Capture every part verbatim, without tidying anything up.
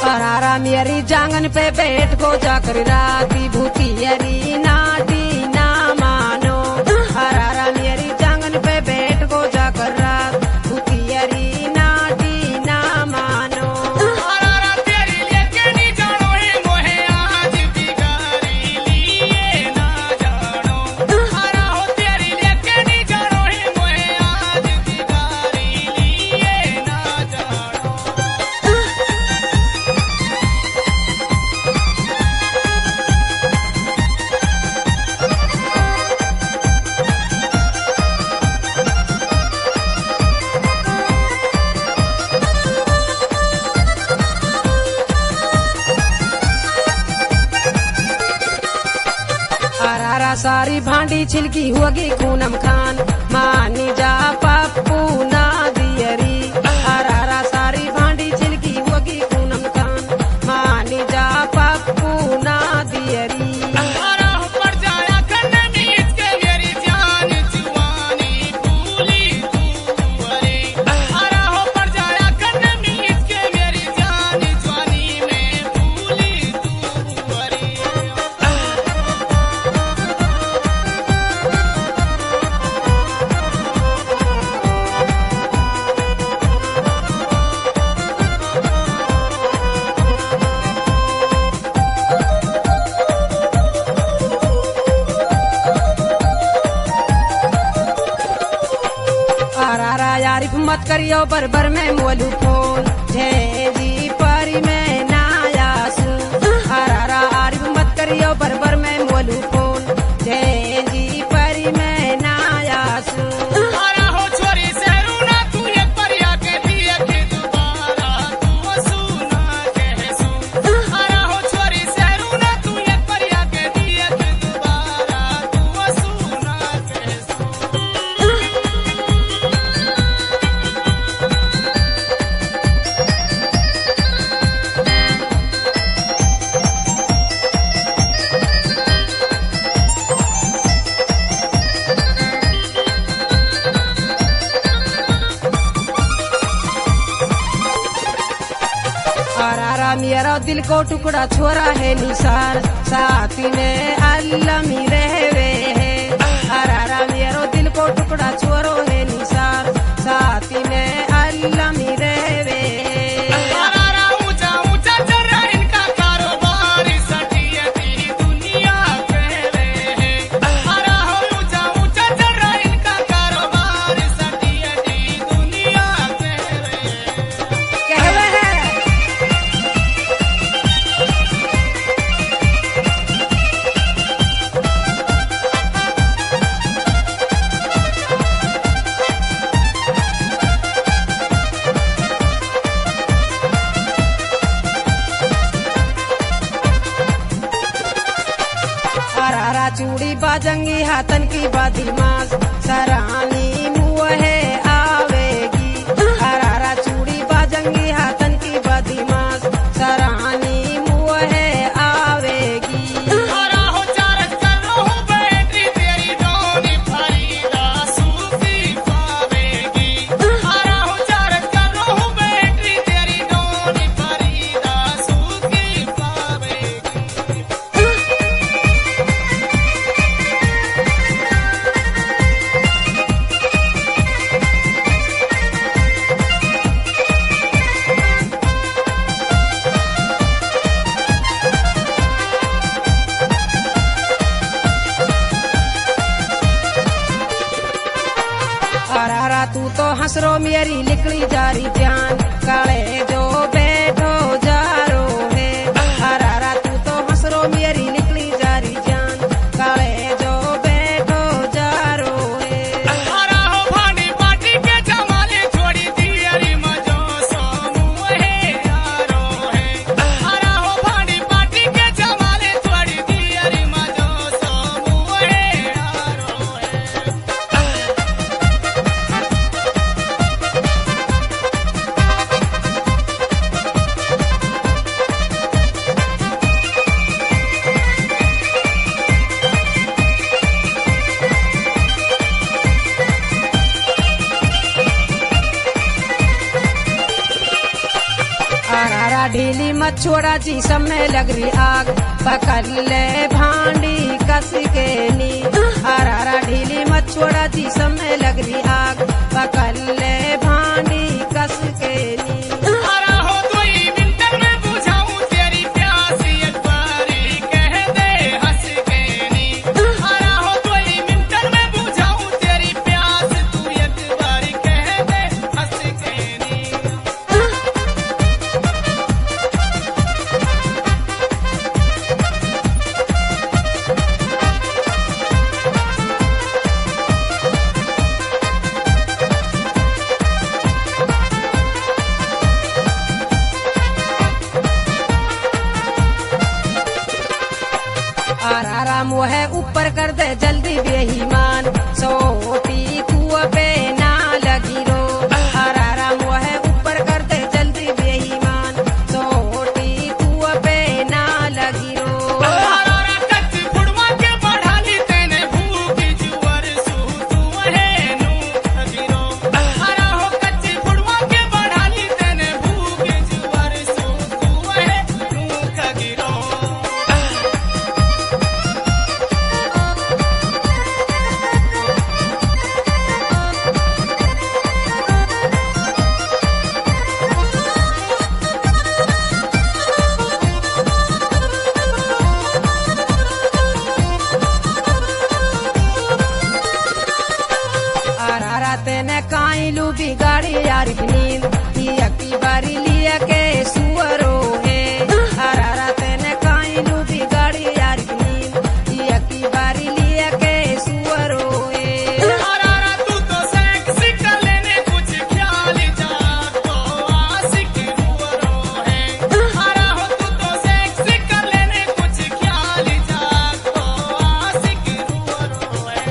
हरारा मेरी जांगन पे बैठ को जाकर राती भूतियरी नाती ना मानो। हरारा मेरी जांगन पे बैठ को जाकर रात भूतियरी नाती ना मानो। हरारा तेरी लेके नहीं जानो है मोहे आज बिगारी लिए ना जानो। हरा हो तेरी लेके नहीं जानो है मोहे आज बिगारी लिए ना जानो। हरारा सारी भांडी छिलकी होगी खूनम खान मानी जा पप्पू ना दियरी। हरारा सारी भांडी छिलकी होगी खूनम खान मानी जा पप्पू ना दियरी। हरा हो पड़ जाया कन्ने मीत के मेरी जान जुवानी भूली तू अरे। हरा हो पड़ जाया कन्ने मीत के मेरी जान जुवानी में भूली तू अरे। हरारा यारिफ मत करियो बरबर में मोलू फोन जय जी परी में नायासू। हरारा आरिफ मत करियो बरबर में मोलू फोन जय जी परी में नायासू। हरा हो छोरी सहरू ना तू एक परिया के दिए के दोबारा तू सुना कहसू। हरा हो छोरी सहरू ना तू एक परिया के दिए के दोबारा तू सुना कहसू। हरारा मेरा दिल को टुकड़ा छोरा है निसार साथी में अल्लमी रहवे है। हरारा मेरा दिल को टुकड़ा छोरो है निसार साथी में अल्लमी रहवे है। हरारा ऊंचा ऊंचा चल रहा इनका कारोबार सटियती दुनिया कहवे है। हरा हो ऊंचा ऊंचा चल रहा इनका कारोबार सटियती दुनिया कहवे है। कहवे है हरारा चूड़ी बाजंगी हाथन की बादिमास सरानी मुँह है आवेगी। हरारा चूड़ी बाजंगी हाथन की बादिमास सरानी मुँह है आवेगी। हरा हो चार्ज कर लो बैटरी तेरी डोनी फरीदा सूफी पावेगी। हरा हो चार्ज कर लो बैटरी तेरी डोनी फरीदा सूफी पावेगी। हरारा तू तो हंसरो मेरी निकली जारी जान काले जो बैठो जारो है। हरारा तू तो हंसरो मेरी निकली जारी जान काले जो बैठो जारो है। हरा हो भांडी पार्टी के जमाले छोड़ी दियरी मजो सोमू है यारो है। हरा हो भांडी पार्टी के जमाले छोड़ी दियरी मजो सोमू है यारो है। हरारा ढीली मत छोड़ा जी सब में लग रही आग पकड़ ले भांडी कस के नी हरारा ढीली मत छोड़ा जी सब में लग रही आग पकड़ ले भांडी कस के नी हरा हो दुई मिनट में बुझाऊं तेरी प्यास एक बारी कह दे हंस के नी हरा हो दुई मिनट में बुझाऊं तेरी प्यास तू एक बारी कह दे हंस के नी हरारा मुँह ऊपर कर दे जल्दी बेईमान सोटी कुआ पे ना लगी रो हरारा मुँह ऊपर कर दे जल्दी बेईमान सोटी कुआ पे ना लगी रो हरारा कच्ची फुड़वा के बढ़ाली तेने भूख जुवर सू तू है नू खगिरो हरा हो कच्ची फुड़वा के बढ़ाली तेने भूख जुवर सू तू है नू खगिरो हरारा तेने काई लू बिगाड़ी यार की नींद की अक्की बारी लिया के सुअरो है हरारा तेने काई लू बिगाड़ी यार की नींद की अक्की बारी लिया के सुअरो है हरारा तू तो सेक्सी कर लेने कुछ ख्याल जाग तो आशिक हुरो है हरा हो तू तो सेक्सी कर लेने कुछ ख्याल जाग तो आशिक हुरो है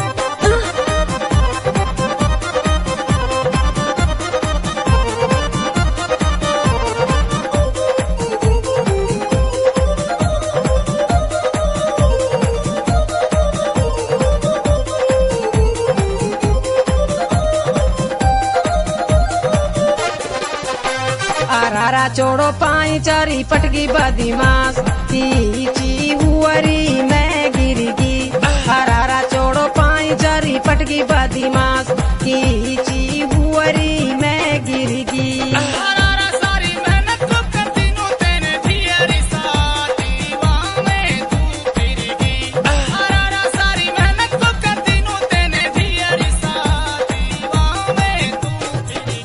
हरारा चोड़ो पाई चारी पटकी बदमाश खींची हुअरी मैं गिरगी हरारा चोड़ो पाई चारी पटकी बदमाश खींची हुअरी मैं गिरगी हरारा सारी मेहनत तो कर दिनों तेने ढियरी साथी वहाँ में तू फिरगी हरारा सारी मेहनत तो कर दिनों तेने ढियरी साथी वहाँ में तू फिरगी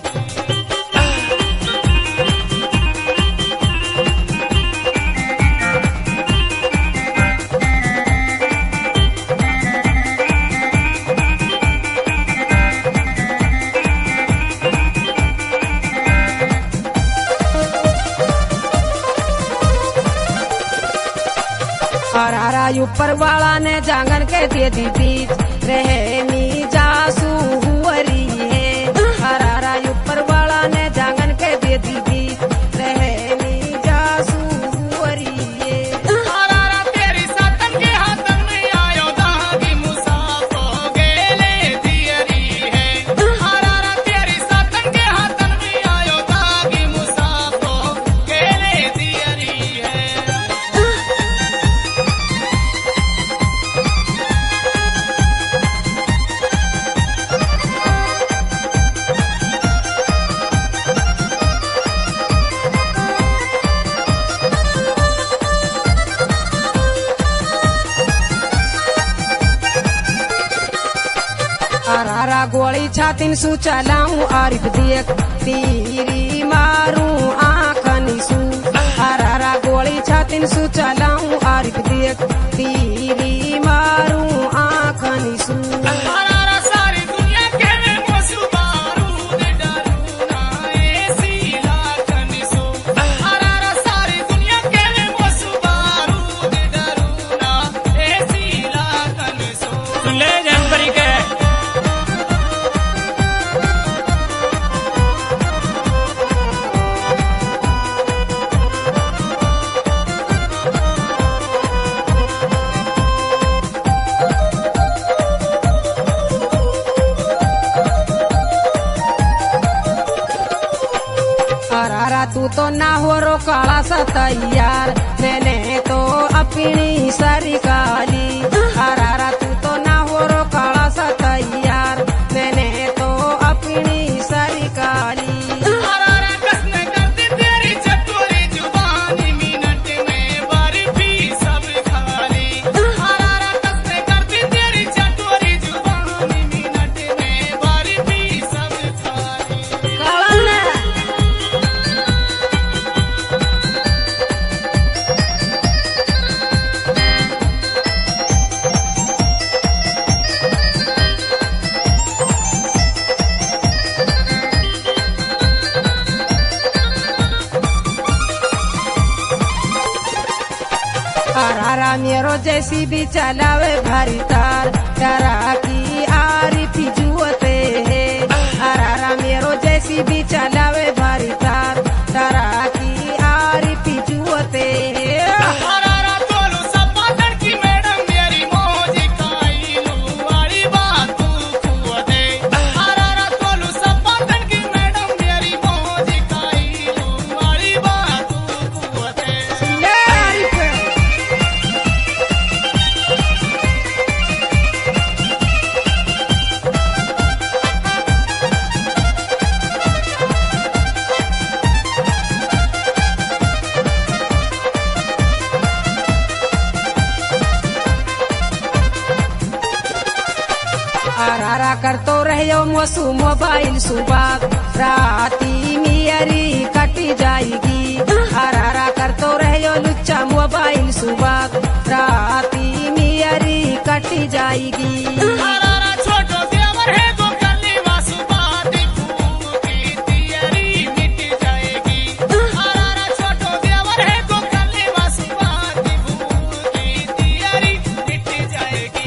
हरारा ऊपर वाला ने जांगन के दे दी बीच रहनी जासू हुअरी है हरारा ऊपर वाला ने जांगन के दे दी बीच रहनी जासू हुअरी है हरारा तेरी सातन के हाथन में आयो दागी मुसाफो गेले दियरी है हरारा तेरी सातन के हाथन में आयो दागी मुसाफो गेले दियरी है हरारा गोली छातिन सु चलाऊं आरिफ देख तीरी मारूं आंखनी सु हरारा गोली छातिन सु चलाऊं आरिफ देख तीरी मारूं आंखनी सु हरारा सारी दुनिया के में मोसू बारूद डरू ना ऐसी लाखन सो हरारा सारी दुनिया के में मोसू बारूद डरू ना ऐसी लाखन सो ले जनवरी के हो रो काला सा तैयार, मैंने तो अपनी सारी काली। हरारा तू तो ना हो रो काला सा तैयार, मैंने तो अपनी सारी काली। हरारा कसने करती तेरी चटोरी जुबानी, मिनट में बर्फी सब खाली। हरारा कसने करती तेरी चटोरी जुबानी, मिनट में बर्फी सब खाली। काला ने हरारा मेरो जैसी भी चलावे भारी तार, डरा की आरी फिजुअते है। हरारा मेरो जैसी भी चलावे भारी तार, डरा की आरी फिजुअते है। हरारा तोलू सब बादल की मैडम मेरी मौज काइलू वाली बात तू खुआ दे। हरारा तोलू सब बादल की मैडम मेरी मौज काइलू वाली बात तू खुआ दे। ले आरी पे हरारा करतो रहो मसू मोबाइल सुबाग, राती मियरी कटी जाएगी। हरारा करतो रहो लुच्चा मोबाइल सुबाग, राती मियरी कटी जाएगी। हरारा छोटो देवर है गो कली वासु बात फूल की तियरी मिट जाएगी। हरारा छोटो देवर है गो कली वासु बात फूल की तियरी मिट जाएगी।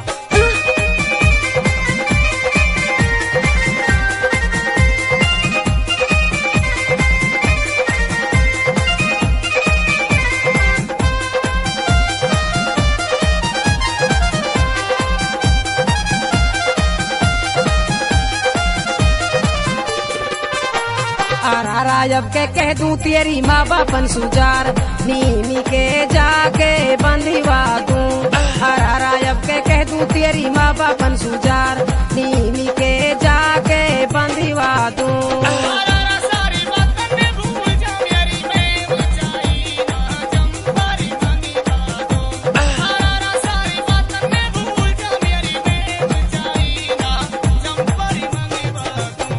हरारा जब के कह दूं तेरी माँ बापन सुजार, नीमी के जाके बंधीवा दूं। हरारा जब के कह दूं तेरी माँ बापन सुजार, नीमी के जाके बंधीवा दूं। हरारा सारी बातें मैं भूल जाऊं यारी मैं ऊंचाई ना जंपारी मंगी बातों। हरारा सारी बातें मैं भूल जाऊं यारी मैं ऊंचाई ना जंपारी मंगी बातों।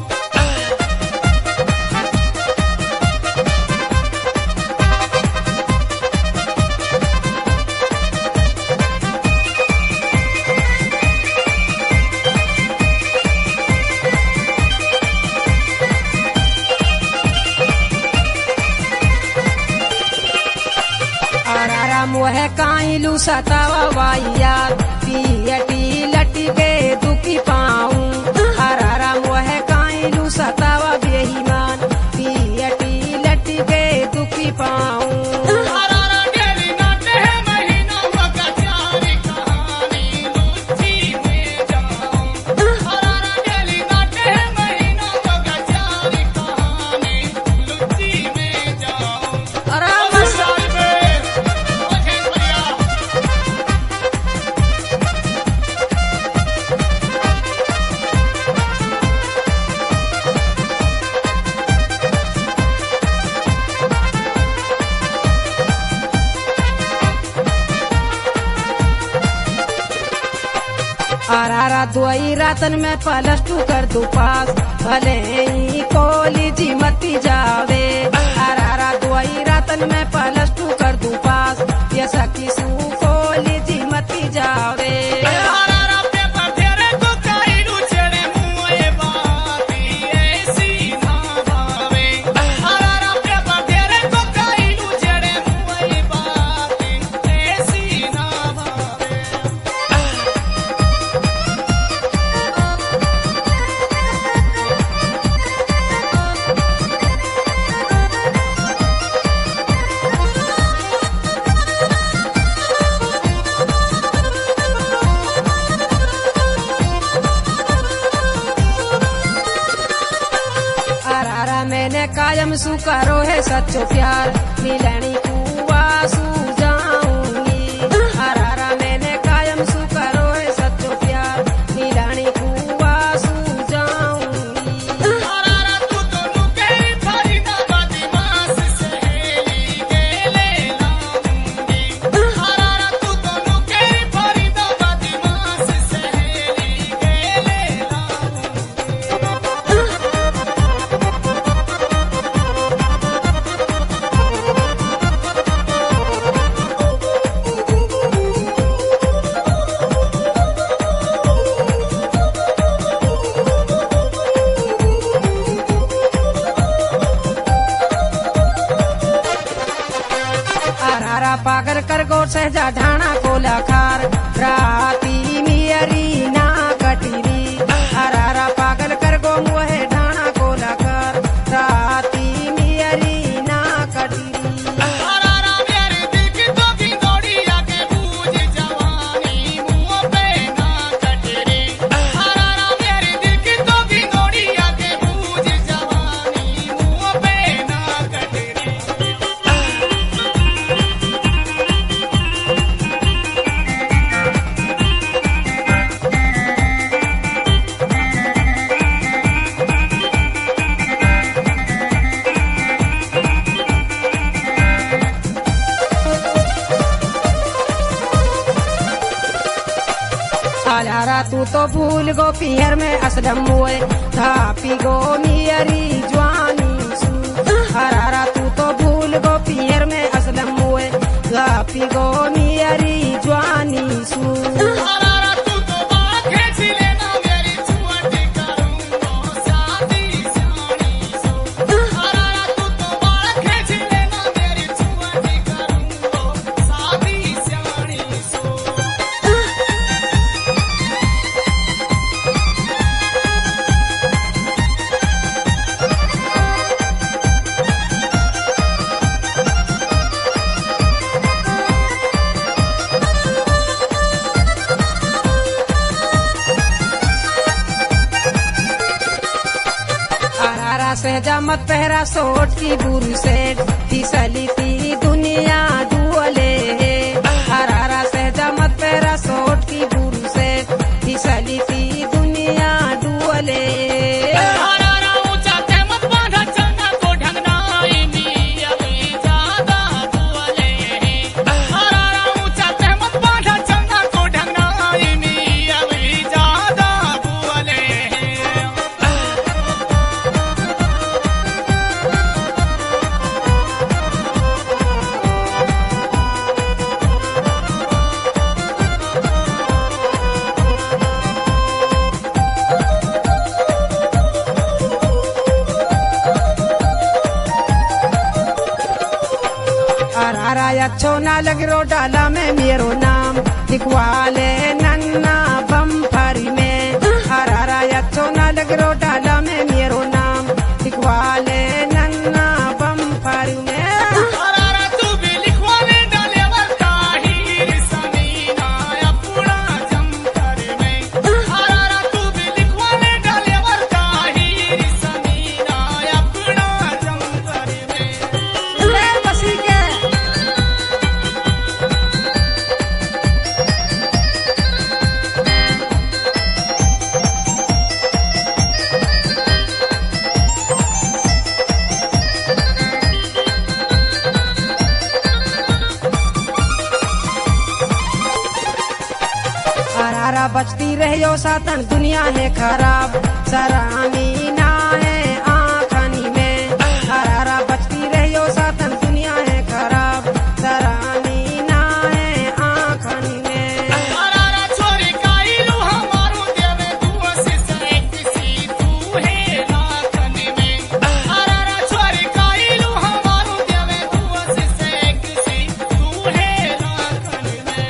हरारा मोहे काइलू सतावा वाइया, पियटी लटी के दुखी पाऊं। हरारा मोहे काइलू सतावा बेईमान, पियटी लटी के दुखी पाऊं। हरारा डेली नाटे है महीना मगा चारी कहानी लुच्ची में जाऊं। हरारा डेली नाटे है महीना मगा चारी कहानी लुच्ची में जाऊं। अरे सारी पे ओके बढ़िया। हरारा दुआई रातन में प्लस टू कर दू पास, भले ही कॉलेज मती जावे। हरारा दुआई रातन में प्लस टू कर दू पास, ये सखी सू कॉलेज मती जावे। हरारा पेपर तेरे को काइलू छेड़े मुए बाती ऐसी ना भावे। हरारा पेपर तेरे को काइलू छेड़े मुए बाती ऐसी ना भावे। हरारा सच्चो प्यार मिलनी कुआ सू जाऊंगी हरारा मैंने कायम सू करो है सच्चो प्यार मिलनी कुआ सू जाऊंगी हरारा तू तो नुकेरी फरीदाबादी मास सहेली गेले लाऊंगी हरारा तू तो नुकेरी फरीदाबादी मास सहेली गेले लाऊंगी हरारा पागल कर गो सहजा ढाणा कोला खार राती मियरी ना कटीरी हरारा पागल कर गो मुहे ढाणा कोला खार राती मियरी ना कटीरी हरारा मेरे दिल की तो की दौड़िया के बूझ जवानी मुँह पे ना कटरे हरारा मेरे दिल की तो की दौड़िया के बूझ जवानी मुँह पे ना कटरे हरारा तू तो भूल गो पियर में असलम हुए धापी गो मियरी जवानी सू हरारा तू तो भूल गो पियर में असलम हुए धापी गो मियरी जवानी सू हरारा तू तो बात खेच लेना मेरी छुअटी करूँगो शादी शानी सो हरारा तू तो बात खेच लेना मेरी छुअटी करूँगो शादी शानी सो हरारा सहजा मत पहरा सोट की बुरी सेठ फिसली थी दुनिया दुअले हरारा सहजा मत पहरा सोट की बुरी सेठ फिसली थी दुनिया दुअले हरारा ऊंचा तहमत बांधा चलना को ढंगनाई नी अभी ज्यादा दुअले हरारा ऊंचा तहमत बांधा चलना को ढंगनाई नी अभी ज्यादा दुअले हरारा अच्छो ना लग रो डाला में मेरो नाम लिखवा ले नन्ना बम्फरी में हरारा अच्छो ना लग रो डाला में मेरो नाम लिखवा ले नन्ना बम्फरी में हरारा तू भी लिखवाने डाले वर्ता हीर समीना अपना जमकर में हरारा तू भी लिखवाने डाले वर्ता हीर समीना अपना जमकर में ले बसी के हरारा बचती रहियो सातन दुनिया है खराब सरानी ना है आखनी में हरारा बचती रहियो सातन दुनिया है खराब सरानी ना है आखनी में हरारा छोरी काइलू हमारो देवे तू से किसी तू है लाखन में हरारा छोरी काइलू हमारो देवे तू से किसी तू है लाखन में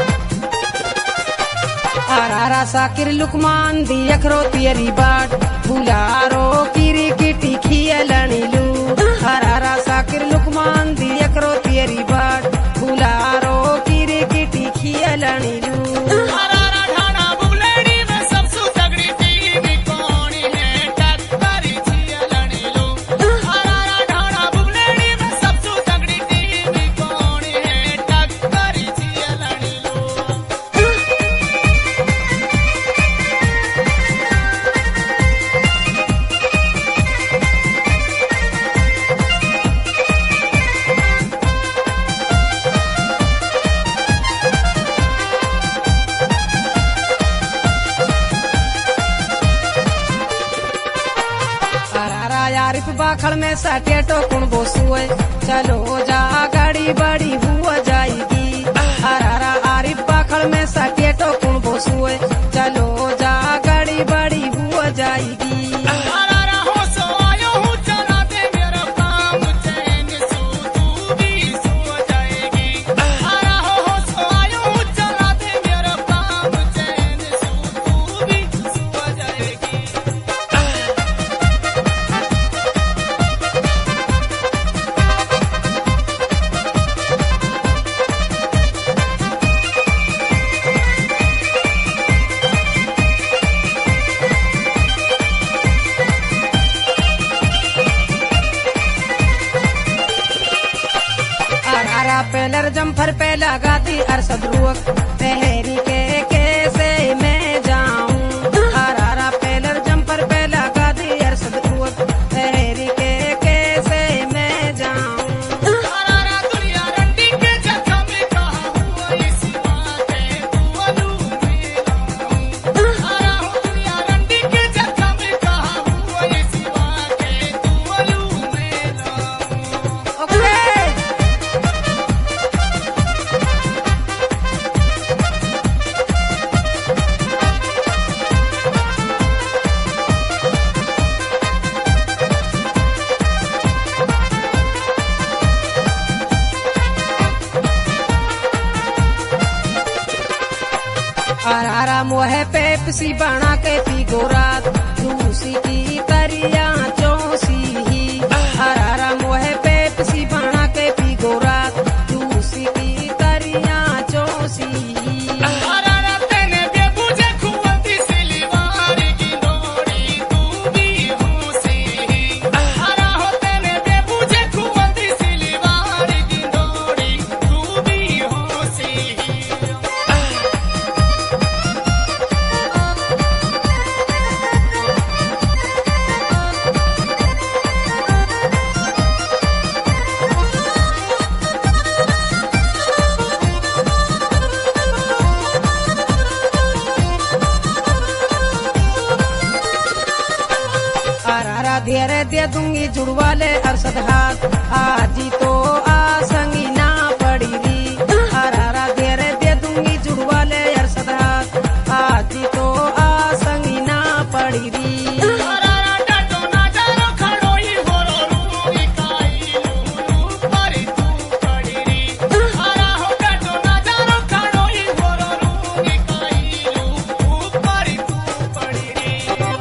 हरारा साकिर लुकमान दी अखरो तेरी बाट बुलारो किरी किटी खियलणिलू हरारा साकिर लुकमान दी एकरो तेरी बाट बुलारो किरी किटी खियलणिलू हरारा ढाणा बुलेडी में सबसु तगड़ी टीम कौन है टक्करी छियलनी लो हरारा ढाणा बुलेडी में सबसु तगड़ी टीम कौन है टक्करी छियलनी लो हरारा यारिफ बाखड़ में सटे टोकुन बोसुए चलो जा गाड़ी बड़ी हुआ जाएगी हरारा आरिफ बाखड़ में सटे टोकुन बोसुए चलो जा गाड़ी बड़ी हुआ जाएगी हरारा हो सो आयो हूँ चला दे मेरा काम चैन सो तू भी सो जाएगी हरा हो हो सो आयो हूँ चला दे मेरा काम चैन सो तू भी सो जाएगी हरारा पेलर जम्फर पे लगा दी अरसद रुअक पहरी के कैसे मैं जाऊं हरारा पेलर जम्फर पे लगा दी अरसद रुअक पहरी के कैसे मैं जाऊं हरारा दुनिया रंडी के जगह में कहा हुआ इसी बात है तू अलू मेरा हूँ हरा हो दुनिया रंडी के जगह में कहा हुआ इसी बात है तू अलू मेरा हूँ ओके हरारा मोहे पेप्सी बना के पी गोरात दूसी की तरिया चौसी ही हरारा मोहे पेप्सी बना के पी गोरात दूसी की तरिया चौसी ही हरारा तेने बेबुझे खुवती सिलीवारी की डोरी तू भी होसी हरा हो तेने बेबुझे खुवती सिलीवारी की डोरी तू भी होसी हरारा धीरे दे दूंगी जुड़वा ले अरसद हाथ आजी तो आसंगी ना पड़ी री हरारा धीरे दे दूंगी जुड़वा ले अरसद हाथ आजी तो आसंगी ना पड़ी री हरारा डटो ना जानो खड़ोई होरो रूई काई लूलू परी तू पड़ी री हरा हो डटो ना जानो खड़ोई होरो रूई काई लूलू परी तू पड़ी री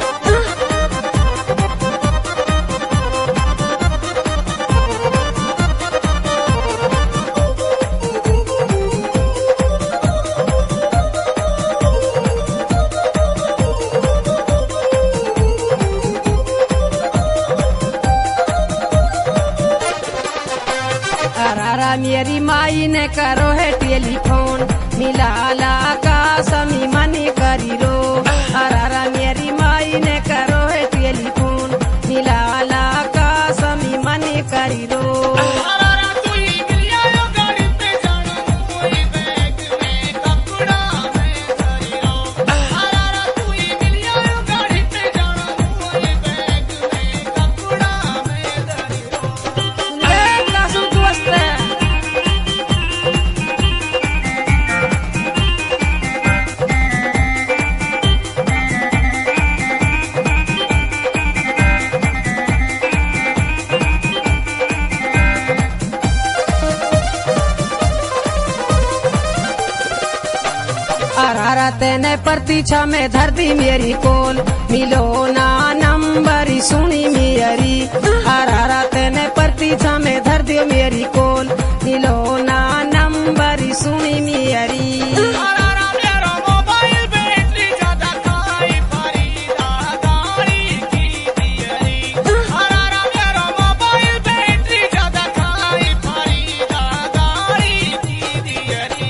हरारा मेरी माई ने करो है टेलीफोन मिलाला का समी मनी करी रो हरारा मेरी माई ने करो है टेलीफोन मिलाला का समी मनी करी रो हरारा तू ही मिलिया यो गाड़ी पे जाना कोई बैग में कपड़ा में धरी रो हरारा तू ही मिलिया यो गाड़ी पे जाना कोई बैग में कपड़ा में धरी रो ले कासू दोस्त हरारा तेने प्रतीक्षा में धर दी मेरी कोल मिलो ना नम आइयो मेरी कोल नीलो ना नंबर सुनी मेरी हरारा मेरो मोबाइल बैटरी ज्यादा खाई फरीदा गाड़ी की दियरी हरारा मेरो मोबाइल बैटरी ज्यादा खाई फरीदा गाड़ी की दियरी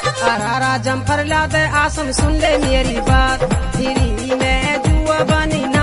अरारा जम्फर ला दे आसम सुन ले मेरी बात फिरी मैं जुआ बनी